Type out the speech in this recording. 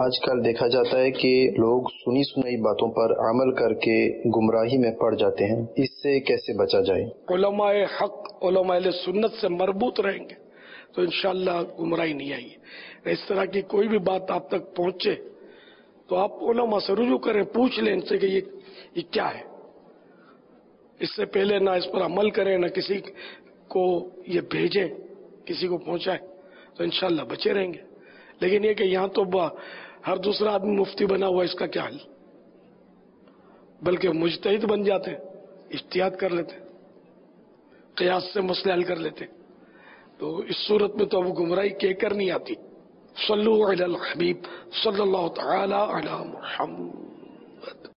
आजकल देखा जाता है कि लोग सुनी सुनाई बातों पर अमल करके गुमराही में पड़ जाते हैं। इससे कैसे बचा जाए? उलमाए हक, उलमाए सुन्नत से मरबूत रहेंगे तो इंशाअल्लाह गुमराही नहीं आएगी। इस तरह की कोई भी बात आप तक पहुंचे तो आप उलमा से रुजू करें, पूछ लें इनसे कि ये क्या है। इससे पहले ना इस पर अमल करें, ना किसी को ये भेजें, किसी को पहुंचाए, तो इंशाअल्लाह बचे रहेंगे। लेकिन ये कि यहां तो हर दूसरा आदमी मुफ्ती बना हुआ, इसका क्या हाल? बल्कि मुजतहिद बन जाते हैं, इज्तिहाद कर लेते, क़ियास से मसले हल कर लेते। तो इस सूरत में तो अब गुमराही कहकर नहीं आती। सल्लु अलल हबीब सल्लल्लाहु तआला अला मुहम्मद।